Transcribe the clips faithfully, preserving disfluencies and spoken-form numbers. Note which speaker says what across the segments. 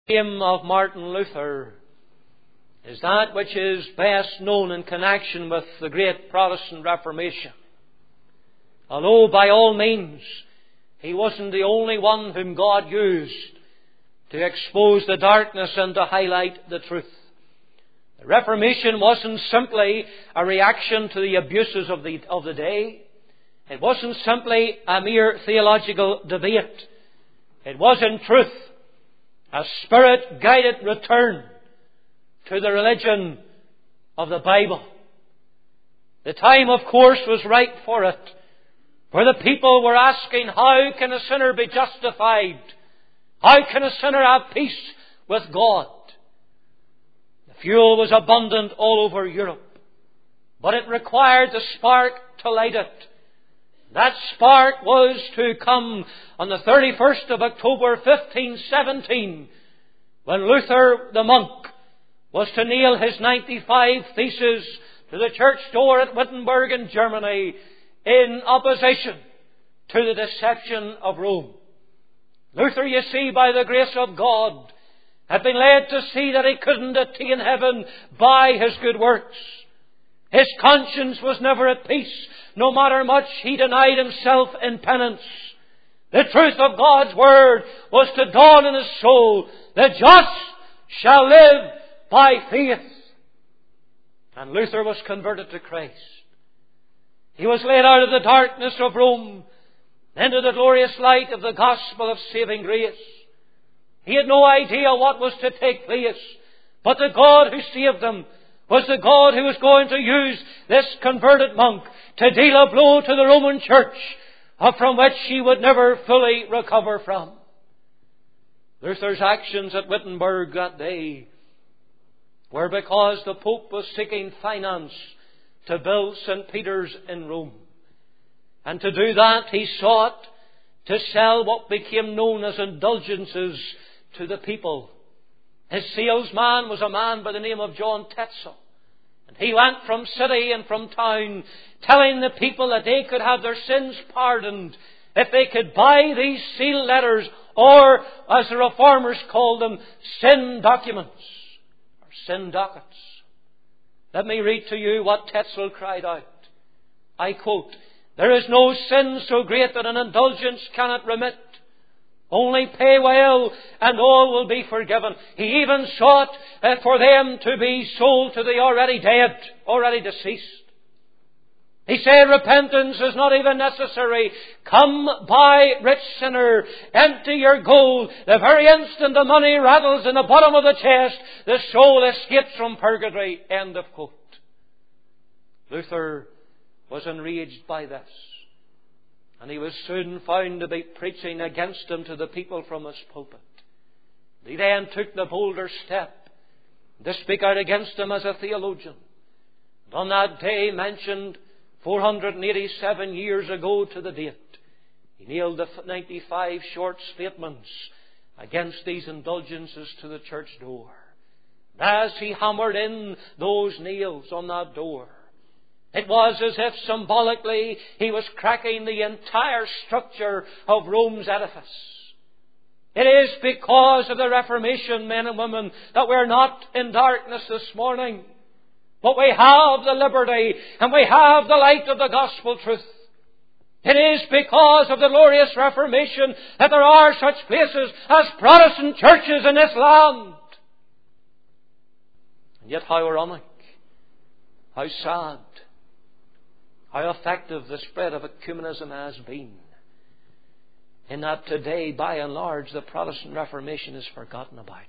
Speaker 1: The name of Martin Luther is that which is best known in connection with the great Protestant Reformation. Although by all means he wasn't the only one whom God used to expose the darkness and to highlight the truth. The Reformation wasn't simply a reaction to the abuses of the, of the day. It wasn't simply a mere theological debate. It was in truth a Spirit-guided return to the religion of the Bible. The time, of course, was right for it, for the people were asking, how can a sinner be justified? How can a sinner have peace with God? The fuel was abundant all over Europe, but it required the spark to light it. That spark was to come on the thirty-first of October fifteen seventeen, when Luther the monk was to nail his ninety-five theses to the church door at Wittenberg in Germany in opposition to the deception of Rome. Luther, you see, by the grace of God, had been led to see that he couldn't attain heaven by his good works. His conscience was never at peace, no matter much he denied himself in penance. The truth of God's Word was to dawn in his soul. The just shall live by faith. And Luther was converted to Christ. He was led out of the darkness of Rome into the glorious light of the gospel of saving grace. He had no idea what was to take place, but the God who saved him was the God who was going to use this converted monk to deal a blow to the Roman Church from which he would never fully recover from. Luther's actions at Wittenberg that day were because the Pope was seeking finance to build Saint Peter's in Rome. And to do that he sought to sell what became known as indulgences to the people. His salesman was a man by the name of John Tetzel. And he went from city and from town telling the people that they could have their sins pardoned if they could buy these sealed letters, or, as the Reformers called them, sin documents or sin dockets. Let me read to you what Tetzel cried out. I quote, "There is no sin so great that an indulgence cannot remit. Only pay well and all will be forgiven." He even sought uh, for them to be sold to the already dead, already deceased. He said repentance is not even necessary. Come buy, rich sinner, empty your gold. The very instant the money rattles in the bottom of the chest, the soul escapes from purgatory. End of quote. Luther was enraged by this. And he was soon found to be preaching against him to the people from his pulpit. He then took the bolder step to speak out against him as a theologian. And on that day mentioned four hundred eighty-seven years ago to the date, he nailed the ninety-five short statements against these indulgences to the church door. As he hammered in those nails on that door, it was as if symbolically he was cracking the entire structure of Rome's edifice. It is because of the Reformation, men and women, that we're not in darkness this morning. But we have the liberty and we have the light of the gospel truth. It is because of the glorious Reformation that there are such places as Protestant churches in this land. And yet how ironic, how sad, how effective the spread of ecumenism has been, in that today, by and large, the Protestant Reformation is forgotten about.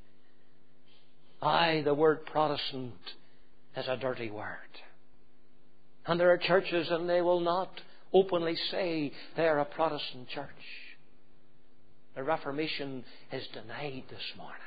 Speaker 1: Aye, the word Protestant is a dirty word. And there are churches, and they will not openly say they are a Protestant church. The Reformation is denied this morning.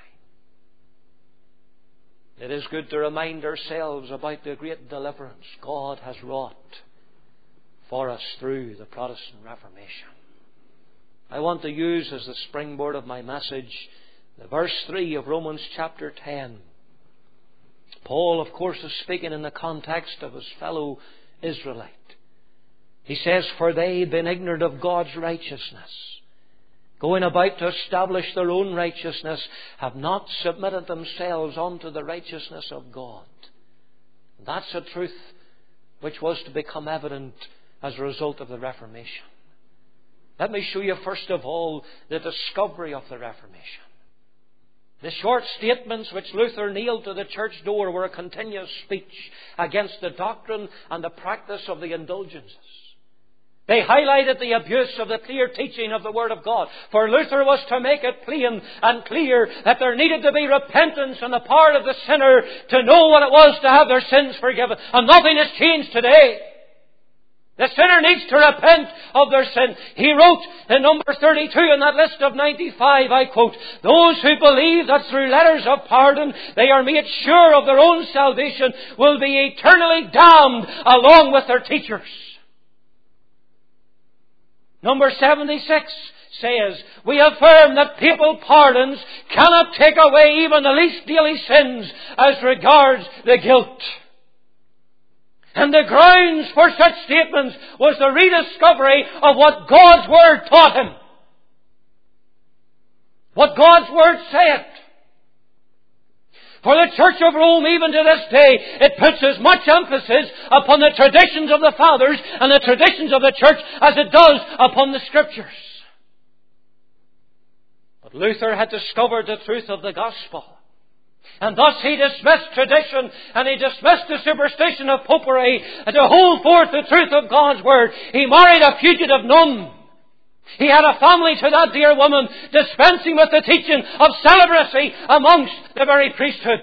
Speaker 1: It is good to remind ourselves about the great deliverance God has wrought for us through the Protestant Reformation. I want to use as the springboard of my message the verse three of Romans chapter ten. Paul, of course, is speaking in the context of his fellow Israelite. He says, "For they, being ignorant of God's righteousness, going about to establish their own righteousness, have not submitted themselves unto the righteousness of God. That's a truth which was to become evident as a result of the Reformation. Let me show you first of all the discovery of the Reformation. The short statements which Luther nailed to the church door were a continuous speech against the doctrine and the practice of the indulgences. They highlighted the abuse of the clear teaching of the Word of God. For Luther was to make it plain and clear that there needed to be repentance on the part of the sinner to know what it was to have their sins forgiven. And nothing has changed today. The sinner needs to repent of their sin. He wrote in number thirty-two in that list of ninety-five, I quote, "Those who believe that through letters of pardon they are made sure of their own salvation will be eternally damned along with their teachers." Number seventy-six says, "We affirm that papal pardons cannot take away even the least daily sins as regards the guilt." And the grounds for such statements was the rediscovery of what God's Word taught him. What God's Word said. For the Church of Rome, even to this day, it puts as much emphasis upon the traditions of the Fathers and the traditions of the Church as it does upon the Scriptures. But Luther had discovered the truth of the Gospel. And thus he dismissed tradition and he dismissed the superstition of popery and to hold forth the truth of God's Word. He married a fugitive nun. He had a family to that dear woman, dispensing with the teaching of celibacy amongst the very priesthood.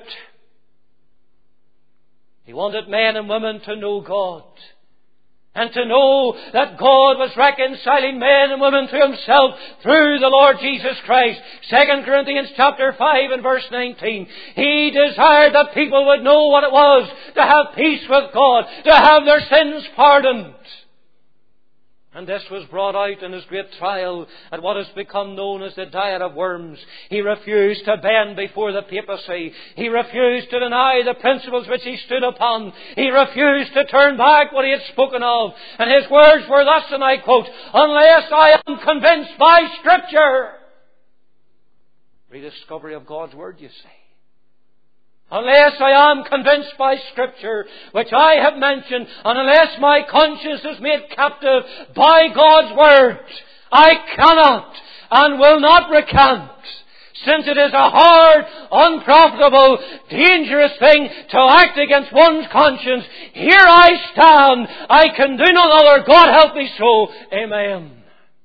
Speaker 1: He wanted men and women to know God and to know that God was reconciling men and women to Himself through the Lord Jesus Christ. Second Corinthians chapter five and verse nineteen. He desired that people would know what it was to have peace with God, to have their sins pardoned. And this was brought out in his great trial at what has become known as the Diet of Worms. He refused to bend before the papacy. He refused to deny the principles which he stood upon. He refused to turn back what he had spoken of. And his words were thus, and I quote, "Unless I am convinced by Scripture." Rediscovery of God's Word, you see. "Unless I am convinced by Scripture, which I have mentioned, and unless my conscience is made captive by God's Word, I cannot and will not recant, since it is a hard, unprofitable, dangerous thing to act against one's conscience. Here I stand. I can do none other. God help me so. Amen."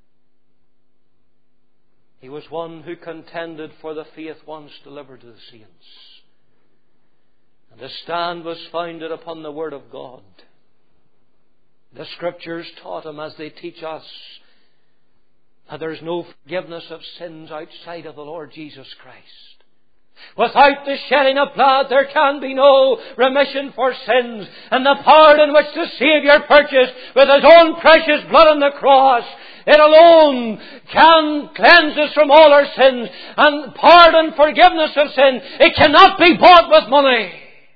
Speaker 1: He was one who contended for the faith once delivered to the saints. And his stand was founded upon the Word of God. The Scriptures taught him, as they teach us, that there is no forgiveness of sins outside of the Lord Jesus Christ. Without the shedding of blood there can be no remission for sins. And the pardon which the Saviour purchased with His own precious blood on the cross, it alone can cleanse us from all our sins. And pardon, forgiveness of sin, it cannot be bought with money.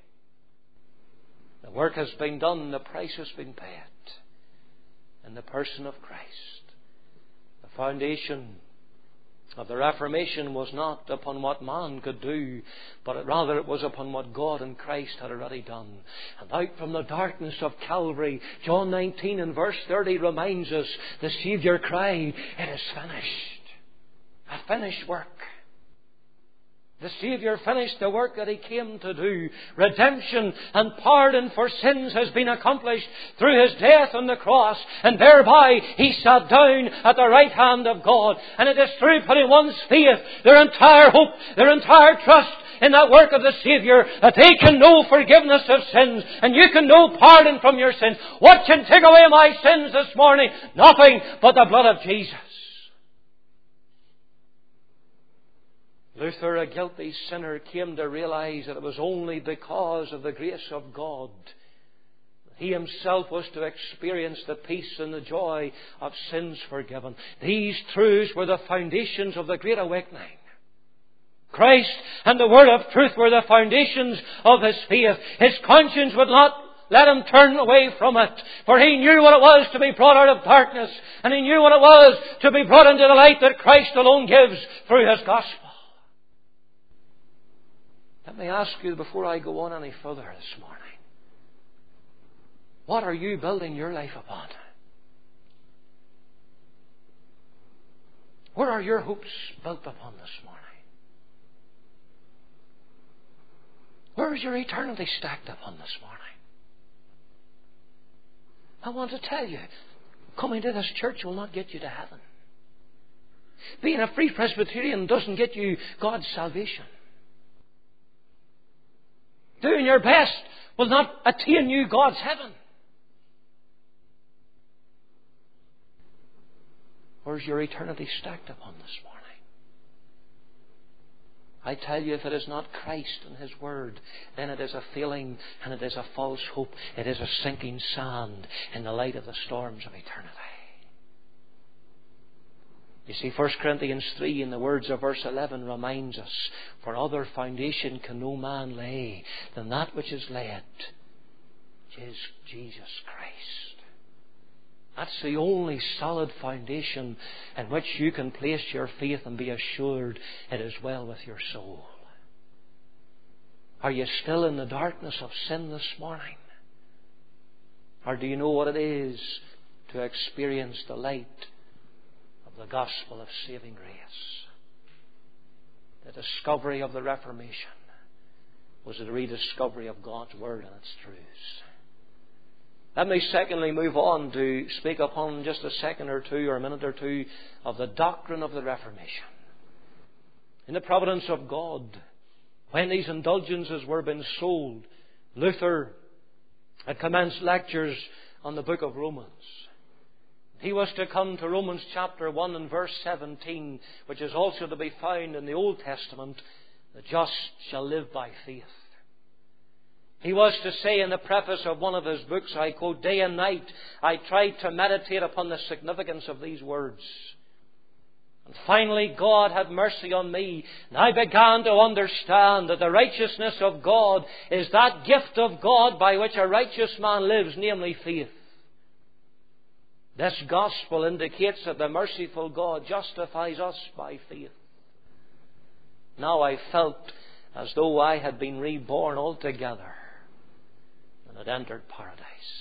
Speaker 1: The work has been done, the price has been paid in the person of Christ. The foundation of the Reformation was not upon what man could do, but rather it was upon what God and Christ had already done. And out from the darkness of Calvary, John nineteen and verse thirty reminds us, the Saviour cried, "It is finished." A finished work. The Saviour finished the work that He came to do. Redemption and pardon for sins has been accomplished through His death on the cross, and thereby He sat down at the right hand of God. And it is through putting one's faith, their entire hope, their entire trust in that work of the Saviour, that they can know forgiveness of sins, and you can know pardon from your sins. What can take away my sins this morning? Nothing but the blood of Jesus. Luther, a guilty sinner, came to realize that it was only because of the grace of God that he himself was to experience the peace and the joy of sins forgiven. These truths were the foundations of the Great Awakening. Christ and the Word of truth were the foundations of his faith. His conscience would not let him turn away from it. For he knew what it was to be brought out of darkness, and he knew what it was to be brought into the light that Christ alone gives through His gospel. Let me ask you before I go on any further this morning, what are you building your life upon? Where are your hopes built upon this morning? Where is your eternity stacked upon this morning? I want to tell you, coming to this church will not get you to heaven. Being a Free Presbyterian doesn't get you God's salvation. Doing your best will not attain you God's heaven. Where's your eternity stacked upon this morning? I tell you, if it is not Christ and His Word, then it is a failing and it is a false hope. It is a sinking sand in the light of the storms of eternity. You see, First Corinthians three in the words of verse eleven reminds us, for other foundation can no man lay than that which is laid, which is Jesus Christ. That's the only solid foundation in which you can place your faith and be assured it is well with your soul. Are you still in the darkness of sin this morning? Or do you know what it is to experience the light of the gospel of saving grace? The discovery of the Reformation was a rediscovery of God's Word and its truths. Let me secondly move on to speak upon just a second or two or a minute or two of the doctrine of the Reformation. In the providence of God, when these indulgences were being sold, Luther had commenced lectures on the book of Romans. He was to come to Romans chapter one and verse seventeen, which is also to be found in the Old Testament, the just shall live by faith. He was to say in the preface of one of his books, I quote, day and night I tried to meditate upon the significance of these words. And finally God had mercy on me, and I began to understand that the righteousness of God is that gift of God by which a righteous man lives, namely faith. This gospel indicates that the merciful God justifies us by faith. Now I felt as though I had been reborn altogether and had entered paradise.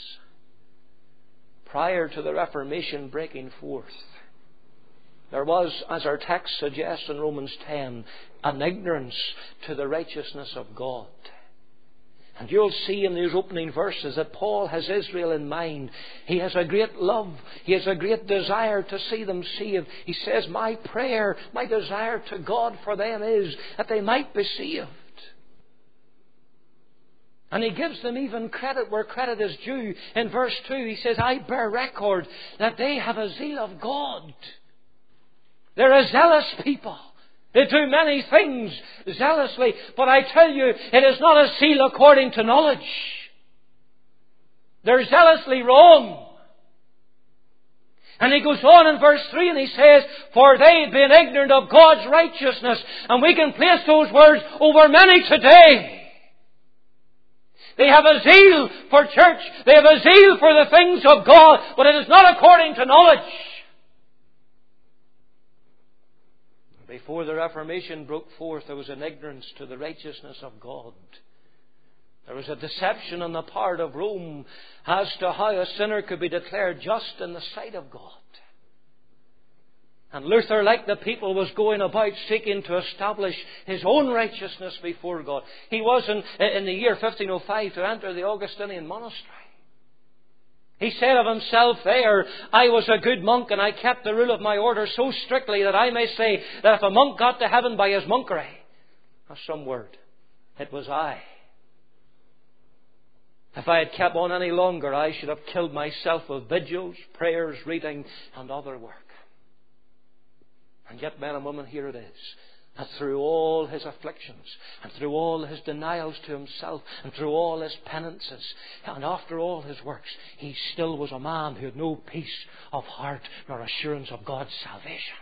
Speaker 1: Prior to the Reformation breaking forth, there was, as our text suggests in Romans ten, an ignorance to the righteousness of God. And you'll see in these opening verses that Paul has Israel in mind. He has a great love. He has a great desire to see them saved. He says, my prayer, my desire to God for them is that they might be saved. And he gives them even credit where credit is due. In verse two, he says, I bear record that they have a zeal of God. They're a zealous people. They do many things zealously, but I tell you, it is not a zeal according to knowledge. They're zealously wrong. And he goes on in verse three and he says, for they being ignorant of God's righteousness. And we can place those words over many today. They have a zeal for church. They have a zeal for the things of God, but it is not according to knowledge. Before the Reformation broke forth, there was an ignorance to the righteousness of God. There was a deception on the part of Rome as to how a sinner could be declared just in the sight of God. And Luther, like the people, was going about seeking to establish his own righteousness before God. He was in, in the year fifteen oh five to enter the Augustinian monastery. He said of himself there, I was a good monk and I kept the rule of my order so strictly that I may say that if a monk got to heaven by his monkery, that's some word, it was I. If I had kept on any longer, I should have killed myself with vigils, prayers, reading, and other work. And yet, men and women, here it is. And through all his afflictions, and through all his denials to himself, and through all his penances, and after all his works, he still was a man who had no peace of heart nor assurance of God's salvation.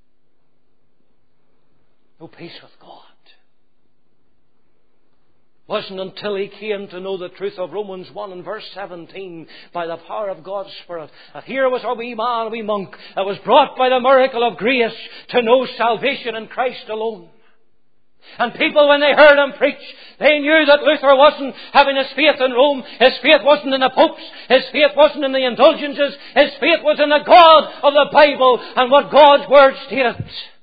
Speaker 1: No peace with God. wasn't until he came to know the truth of Romans one and verse seventeen by the power of God's Spirit that here was a wee man, a wee monk that was brought by the miracle of grace to know salvation in Christ alone. And people, when they heard him preach, they knew that Luther wasn't having his faith in Rome. His faith wasn't in the popes. His faith wasn't in the indulgences. His faith was in the God of the Bible and what God's Word stated.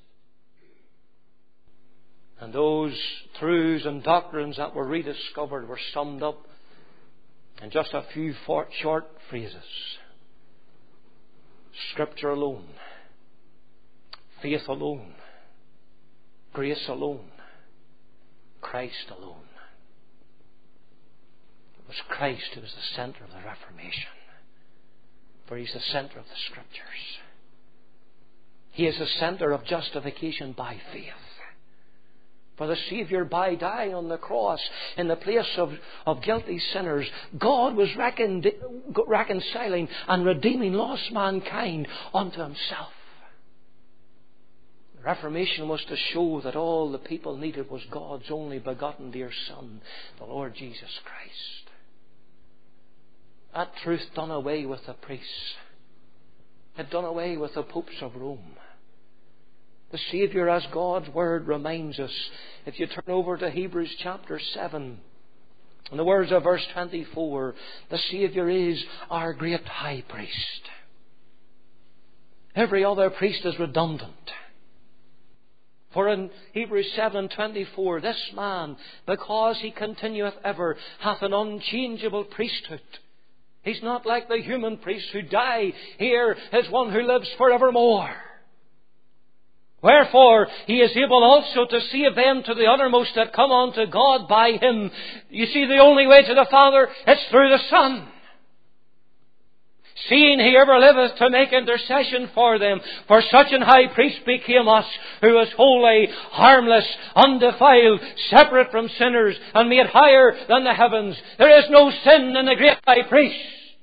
Speaker 1: And those truths and doctrines that were rediscovered were summed up in just a few short phrases. Scripture alone. Faith alone. Grace alone. Christ alone. It was Christ who was the centre of the Reformation. For He's the centre of the Scriptures. He is the centre of justification by faith. For the Saviour, by dying on the cross in the place of, of guilty sinners, God was recon, reconciling and redeeming lost mankind unto Himself. The Reformation was to show that all the people needed was God's only begotten dear Son, the Lord Jesus Christ. That truth done away with the priests. It done away with the popes of Rome. The Saviour, as God's Word reminds us, if you turn over to Hebrews chapter seven, in the words of verse twenty-four, the Saviour is our great high priest. Every other priest is redundant. For in Hebrews seven twenty-four, this man, because he continueth ever, hath an unchangeable priesthood. He's not like the human priests who die. Here is one who lives forevermore. Wherefore, He is able also to save them to the uttermost that come unto God by Him. You see, the only way to the Father, it's through the Son. Seeing He ever liveth to make intercession for them. For such an high priest became us, who is holy, harmless, undefiled, separate from sinners, and made higher than the heavens. There is no sin in the great high priest.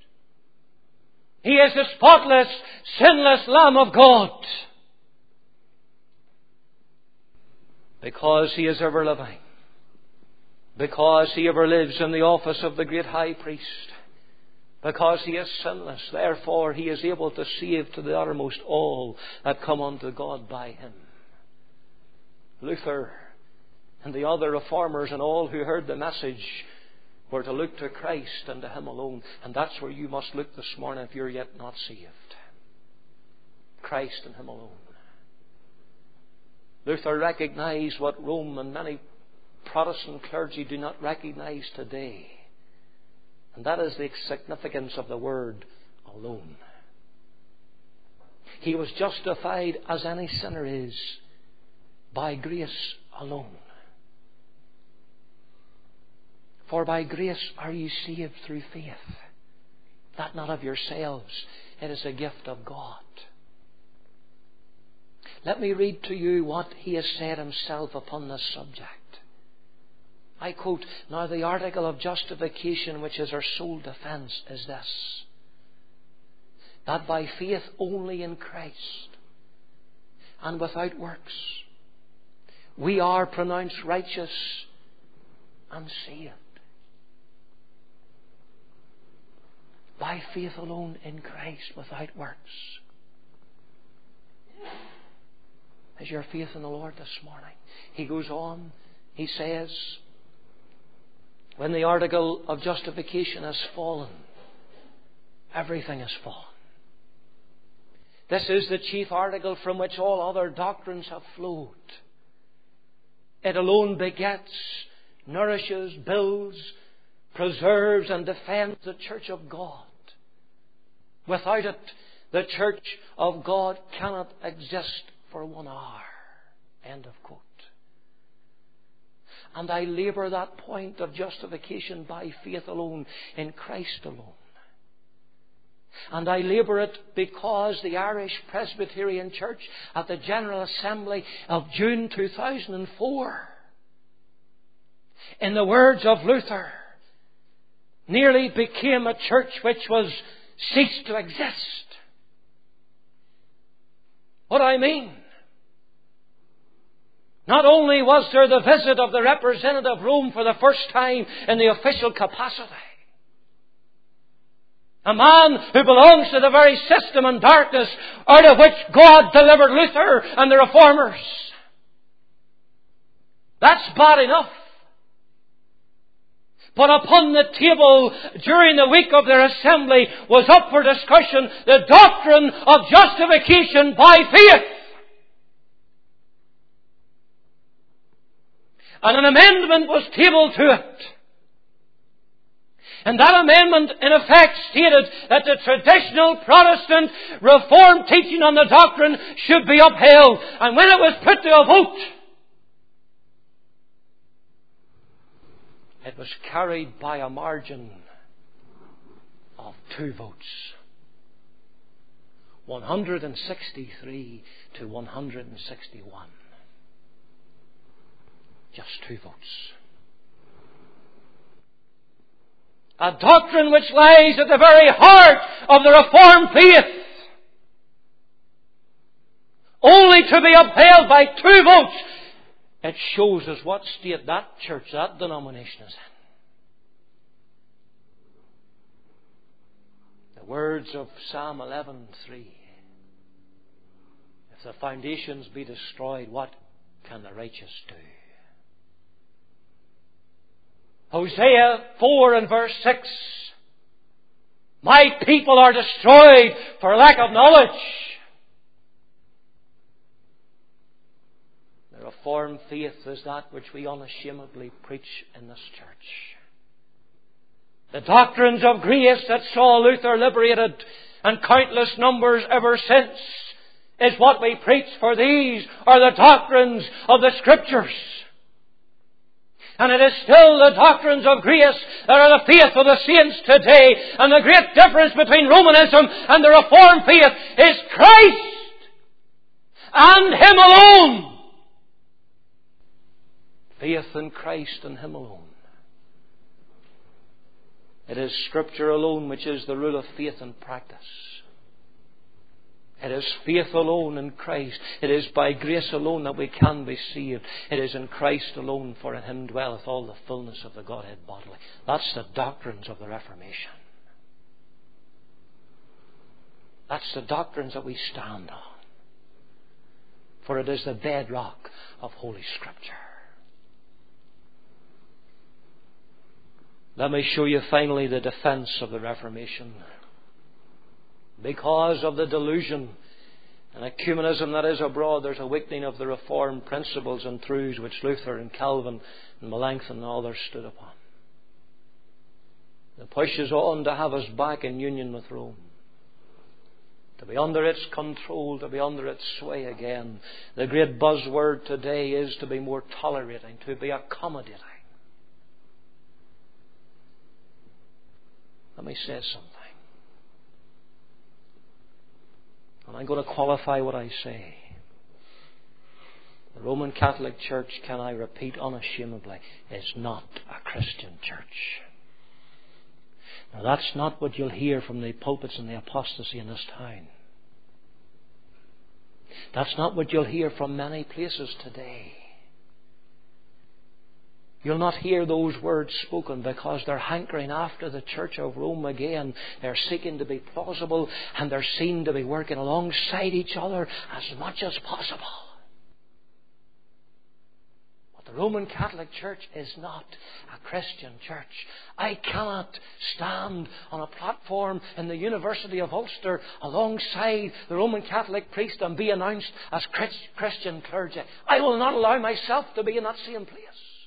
Speaker 1: He is the spotless, sinless Lamb of God. Because He is ever living. Because He ever lives in the office of the great high priest. Because He is sinless. Therefore He is able to save to the uttermost all that come unto God by Him. Luther and the other reformers and all who heard the message were to look to Christ and to Him alone. And that's where you must look this morning if you're yet not saved. Christ and Him alone. Luther recognized what Rome and many Protestant clergy do not recognize today. And that is the significance of the word alone. He was justified as any sinner is by grace alone. For by grace are you saved through faith. That not of yourselves. It is a gift of God. Let me read to you what He has said Himself upon this subject. I quote, "Now the article of justification which is our sole defence is this, that by faith only in Christ and without works we are pronounced righteous and saved." By faith alone in Christ without works. Is your faith in the Lord this morning? He goes on, he says, when the article of justification has fallen, everything has fallen. This is the chief article from which all other doctrines have flowed. It alone begets, nourishes, builds, preserves and defends the church of God. Without it, the church of God cannot exist for one hour. End of quote. And I labour that point of justification by faith alone, in Christ alone. And I labour it because the Irish Presbyterian Church at the General Assembly of June two thousand four, in the words of Luther, nearly became a church which was ceased to exist. What I mean? Not only was there the visit of the representative of Rome for the first time in the official capacity, a man who belongs to the very system and darkness out of which God delivered Luther and the Reformers. That's bad enough. But upon the table during the week of their assembly was up for discussion the doctrine of justification by faith. And an amendment was tabled to it. And that amendment in effect stated that the traditional Protestant Reformed teaching on the doctrine should be upheld. And when it was put to a vote, it was carried by a margin of two votes. one hundred sixty-three to one hundred sixty-one. Just two votes. A doctrine which lies at the very heart of the Reformed faith, only to be upheld by two votes. It shows us what state that church, that denomination is in. The words of Psalm eleven three. If the foundations be destroyed, what can the righteous do? Hosea four and verse six. My people are destroyed for lack of knowledge. The Reformed faith is that which we unashamedly preach in this church. The doctrines of grace that saw Luther liberated and countless numbers ever since is what we preach, for these are the doctrines of the Scriptures. And it is still the doctrines of grace that are the faith of the saints today. And the great difference between Romanism and the Reformed faith is Christ and Him alone. Faith in Christ and Him alone. It is Scripture alone which is the rule of faith and practice. It is faith alone in Christ. It is by grace alone that we can be saved. It is in Christ alone, for in Him dwelleth all the fullness of the Godhead bodily. That's the doctrines of the Reformation. That's the doctrines that we stand on. For it is the bedrock of Holy Scripture. Let me show you finally the defense of the Reformation. Because of the delusion and ecumenism that is abroad, there's a weakening of the Reformed principles and truths which Luther and Calvin and Melanchthon and others stood upon. The push is on to have us back in union with Rome, to be under its control, to be under its sway again. The great buzzword today is to be more tolerating, to be accommodating. Let me say something. And I'm going to qualify what I say. The Roman Catholic Church, can I repeat unashamedly, is not a Christian church. Now that's not what you'll hear from the pulpits and the apostasy in this town. That's not what you'll hear from many places today. You'll not hear those words spoken because they're hankering after the Church of Rome again. They're seeking to be plausible and they're seen to be working alongside each other as much as possible. But the Roman Catholic Church is not a Christian church. I cannot stand on a platform in the University of Ulster alongside the Roman Catholic priest and be announced as Christian clergy. I will not allow myself to be in that same place.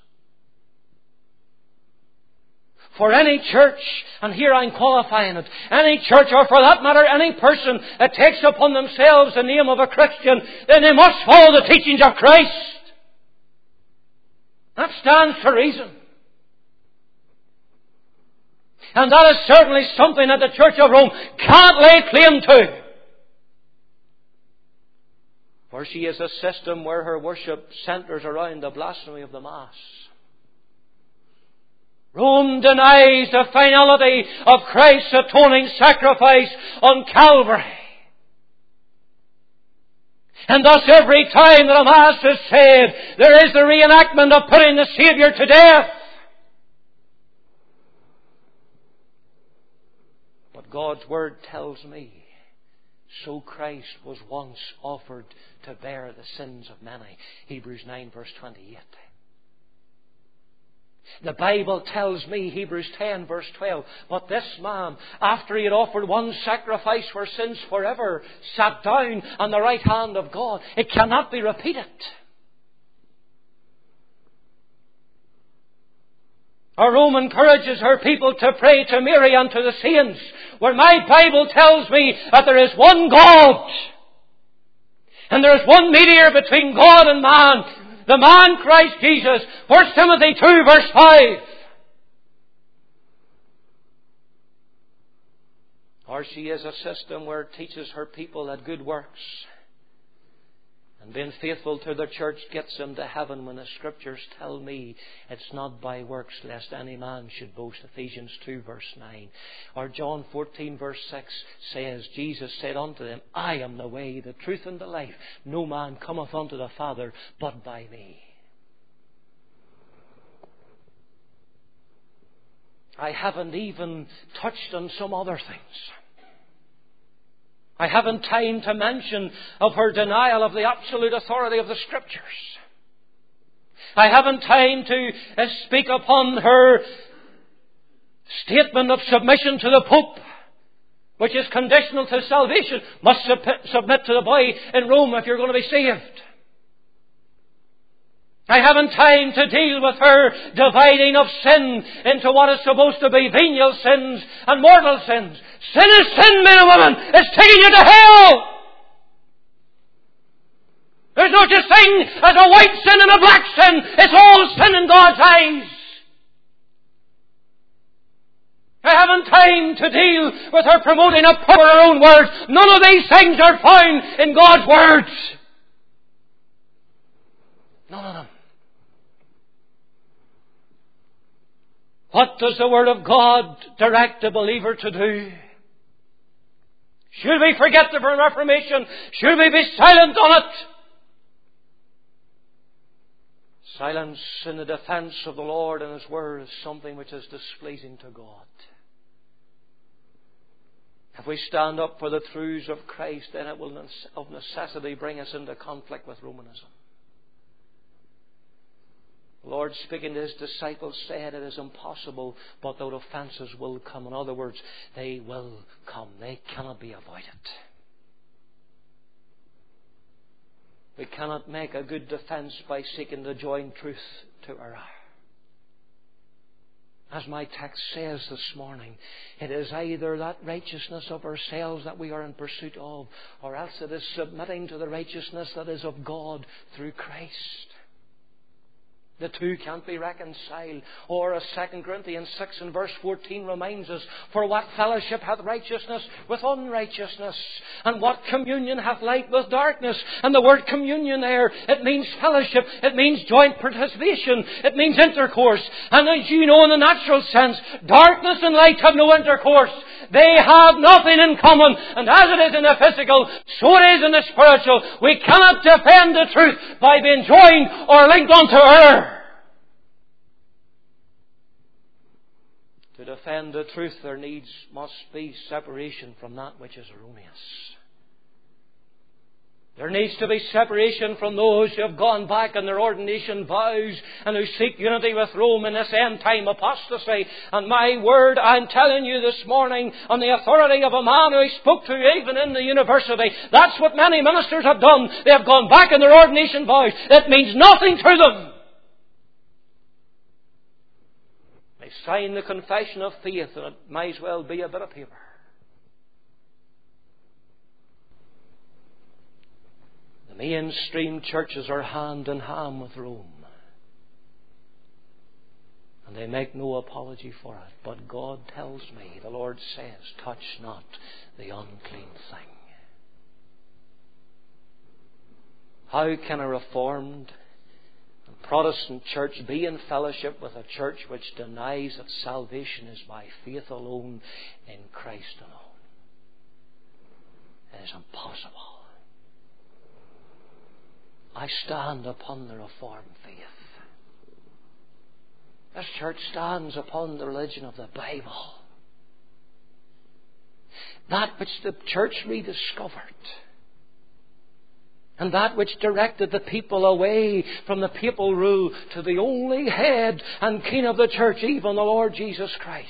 Speaker 1: For any church, and here I'm qualifying it, any church, or for that matter any person that takes upon themselves the name of a Christian, then they must follow the teachings of Christ. That stands to reason. And that is certainly something that the Church of Rome can't lay claim to. For she is a system where her worship centres around the blasphemy of the Mass. Rome denies the finality of Christ's atoning sacrifice on Calvary. And thus every time that a Mass is said, there is the reenactment of putting the Saviour to death. But God's Word tells me, so Christ was once offered to bear the sins of many. Hebrews nine verse twenty-eight. The Bible tells me, Hebrews ten verse twelve, but this man, after he had offered one sacrifice for sins forever, sat down on the right hand of God. It cannot be repeated. Our Rome encourages her people to pray to Mary and to the saints, where my Bible tells me that there is one God, and there is one mediator between God and man, the man Christ Jesus. First Timothy two verse five. Or she is a system where it teaches her people that good works and being faithful to the church gets them to heaven, when the Scriptures tell me it's not by works lest any man should boast. Ephesians two verse nine. Or John fourteen verse six says, Jesus said unto them, I am the way, the truth and the life. No man cometh unto the Father but by me. I haven't even touched on some other things. I haven't time to mention of her denial of the absolute authority of the Scriptures. I haven't time to uh, speak upon her statement of submission to the Pope, which is conditional to salvation. Must sub- submit to the boy in Rome if you're going to be saved. I haven't time to deal with her dividing of sin into what is supposed to be venial sins and mortal sins. Sin is sin, men and women. It's taking you to hell. There's no such thing as a white sin and a black sin. It's all sin in God's eyes. I haven't time to deal with her promoting a power of her own words. None of these things are found in God's words. None of them. What does the Word of God direct a believer to do? Should we forget the Reformation? Should we be silent on it? Silence in the defence of the Lord and His Word is something which is displeasing to God. If we stand up for the truths of Christ, then it will of necessity bring us into conflict with Romanism. The Lord, speaking to His disciples, said it is impossible, but that offences will come. In other words, they will come. They cannot be avoided. We cannot make a good defence by seeking to join truth to error. As my text says this morning, it is either that righteousness of ourselves that we are in pursuit of, or else it is submitting to the righteousness that is of God through Christ. The two can't be reconciled. Or as Second Corinthians six and verse fourteen reminds us, for what fellowship hath righteousness with unrighteousness? And what communion hath light with darkness? And the word communion there, it means fellowship. It means joint participation. It means intercourse. And as you know, in the natural sense, darkness and light have no intercourse. They have nothing in common. And as it is in the physical, so it is in the spiritual. We cannot defend the truth by being joined or linked unto error. To defend the truth, there needs, must be separation from that which is erroneous. There needs to be separation from those who have gone back on their ordination vows and who seek unity with Rome in this end time apostasy. And my word, I'm telling you this morning, on the authority of a man who I spoke to even in the university, that's what many ministers have done. They have gone back on their ordination vows. It means nothing to them. They sign the confession of faith, and it might as well be a bit of paper. The mainstream churches are hand in hand with Rome, and they make no apology for it. But God tells me, the Lord says, touch not the unclean thing. How can a Reformed and Protestant church be in fellowship with a church which denies that salvation is by faith alone in Christ alone? It is impossible. I stand upon the Reformed faith. This church stands upon the religion of the Bible. That which the church rediscovered. And that which directed the people away from the papal rule to the only head and king of the church, even the Lord Jesus Christ.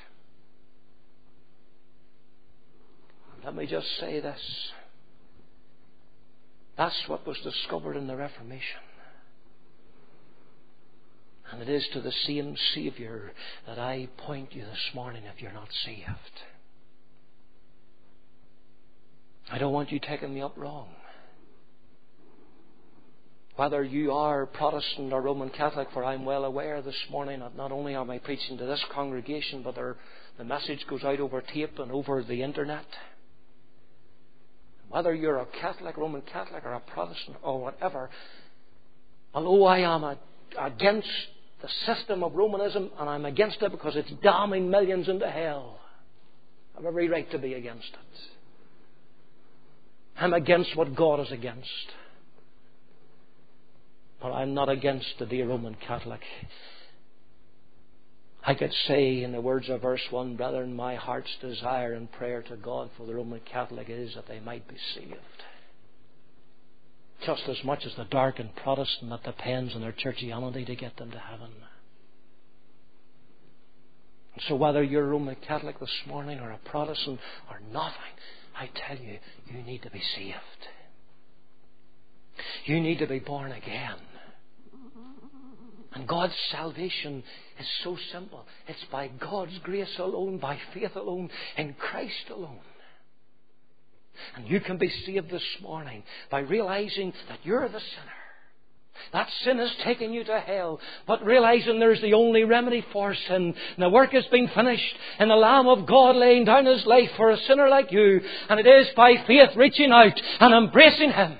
Speaker 1: Let me just say this. That's what was discovered in the Reformation. And it is to the same Saviour that I point you this morning if you're not saved. I don't want you taking me up wrong. Whether you are Protestant or Roman Catholic, for I'm well aware this morning that not only am I preaching to this congregation, but there, the message goes out over tape and over the internet. Whether you're a Catholic, Roman Catholic, or a Protestant, or whatever, although I am a, against the system of Romanism, and I'm against it because it's damning millions into hell, I have every right to be against it. I'm against what God is against. But I'm not against the dear Roman Catholic. I could say in the words of verse one, brethren, my heart's desire and prayer to God for the Roman Catholic is that they might be saved. Just as much as the darkened Protestant that depends on their churchianity to get them to heaven. And so whether you're a Roman Catholic this morning or a Protestant or nothing, I tell you, you need to be saved. You need to be born again. And God's salvation is so simple. It's by God's grace alone, by faith alone, in Christ alone. And you can be saved this morning by realizing that you're the sinner. That sin has taken you to hell, but realizing there's the only remedy for sin. And the work has been finished in the Lamb of God laying down His life for a sinner like you. And it is by faith reaching out and embracing Him.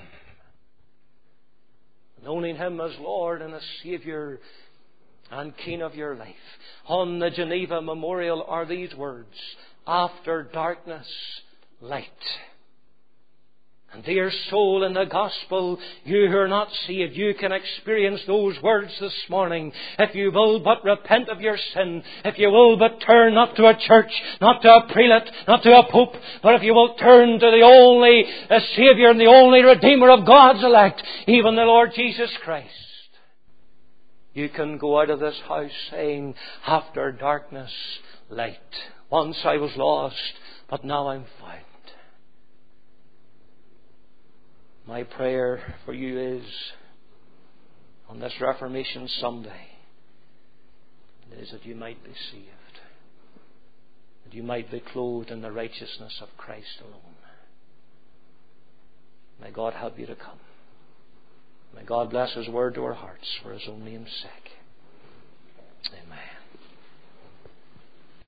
Speaker 1: Knowing Him as Lord and as Saviour and King of your life. On the Geneva Memorial are these words, after darkness, light. And dear soul, in the gospel, you who are not saved, you can experience those words this morning. If you will but repent of your sin, if you will but turn not to a church, not to a prelate, not to a pope, but if you will turn to the only uh, Saviour and the only Redeemer of God's elect, even the Lord Jesus Christ, you can go out of this house saying, after darkness, light. Once I was lost, but now I'm found. My prayer for you is, on this Reformation Sunday, is that you might be saved. That you might be clothed in the righteousness of Christ alone. May God help you to come. May God bless His word to our hearts for His own name's sake.